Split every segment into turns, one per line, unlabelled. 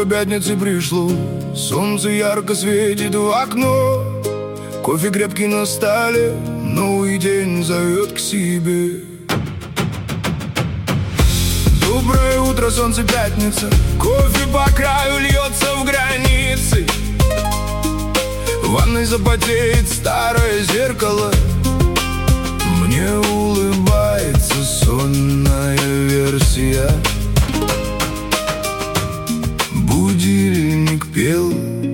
пятницы пришло, солнце ярко светит в окно, кофе крепкий на столе, новый день зовет к себе. Доброе утро, солнце, пятница, кофе по краю льется в границы. В ванной запотеет старое зеркало, мне улыбается сонная версия. Будильник пел,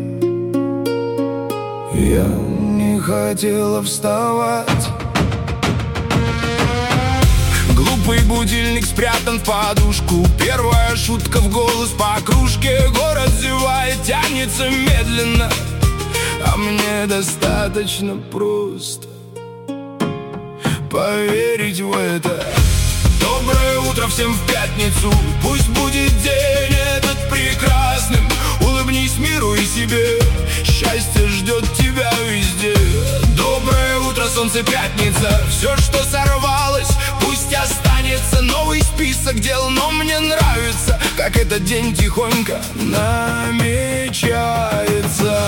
я не хотела вставать. Глупый будильник спрятан в подушку, первая шутка в голос по кружке. Город зевает, тянется медленно, а мне достаточно просто поверить в это. Доброе утро всем в пятницу, пусть будет день этот прекрасным. Улыбнись миру и себе, счастье ждет тебя везде. Доброе утро, солнце, пятница, все, что сорвалось, пусть останется. Новый список дел, но мне нравится, как этот день тихонько намечается.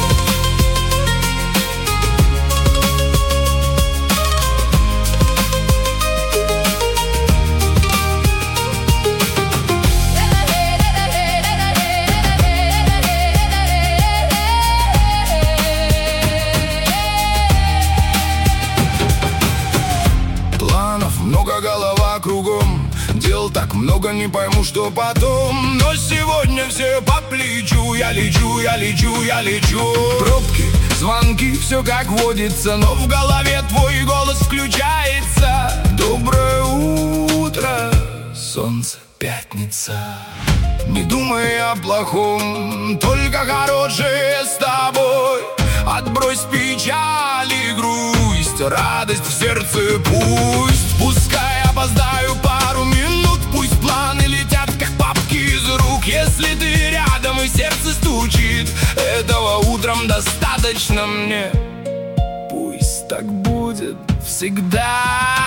Много, голова кругом, дел так много, не пойму, что потом. Но сегодня все по плечу, я лечу, я лечу, я лечу. Пробки, звонки, все как водится, но в голове твой голос включается. Доброе утро, солнце, пятница. Не думай о плохом, только хорошее с тобой. Отбрось печаль и грусть, радость в сердце пусть. Пускай опоздаю пару минут, пусть планы летят, как папки из рук. Если ты рядом и сердце стучит, этого утром достаточно мне. Пусть так будет всегда.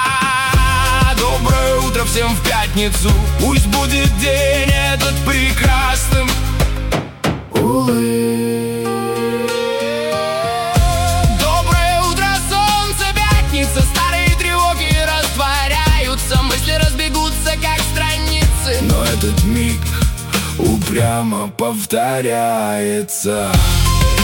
Доброе утро всем в пятницу, пусть будет день этот прекрасным. Доброе утро, солнце, пятница, старые тревоги растворяются, мысли разбегутся, как страницы, но этот миг упрямо повторяется.